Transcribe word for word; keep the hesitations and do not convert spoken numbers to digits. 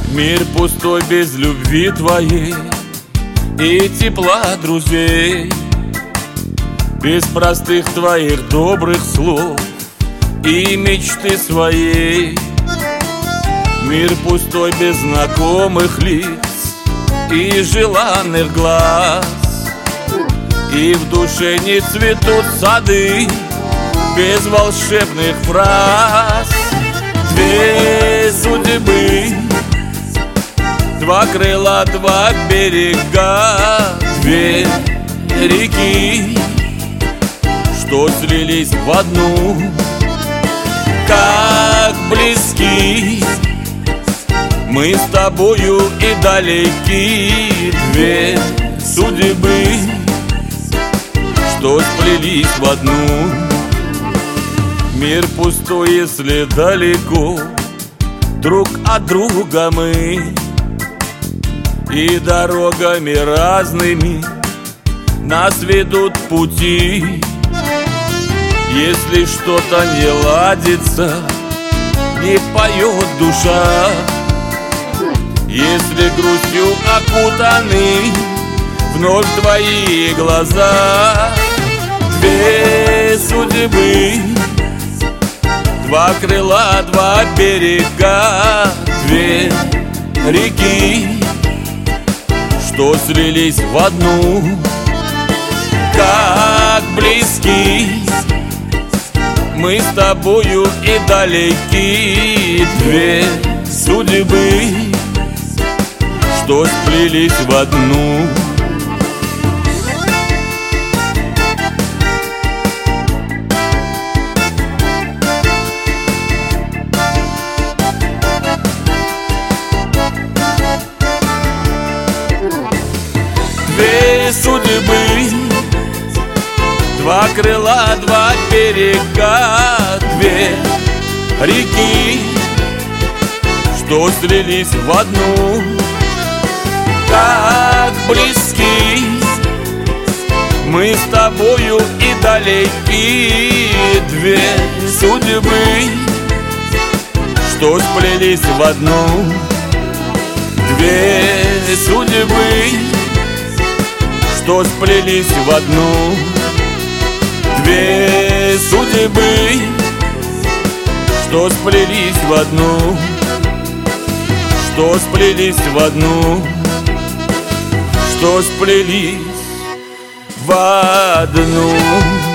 Мир пустой без любви твоей и тепла друзей, без простых твоих добрых слов и мечты своей. Мир пустой без знакомых лиц и желанных глаз, и в душе не цветут сады без волшебных фраз. Две судьбы, два крыла, два берега, две реки, что слились в одну, как близки мы с тобою и далеки. Две судьбы, что сплелись в одну. Мир пустой, если далеко друг от друга мы, и дорогами разными нас ведут пути. Если что-то не ладится, не поет душа, если грустью окутаны вновь твои глаза. Две судьбы, два крыла, два берега, две реки, что слились в одну, как близки мы с тобою и далеки. Две судьбы, что сплелись в одну. Две судьбы, два крыла, два берега, две реки, что слились в одну, как близки мы с тобою и далеки. Две судьбы, что сплелись в одну. Две судьбы, что сплелись в одну. Две судьбы, что сплелись в одну, что сплелись в одну, что сплелись в одну.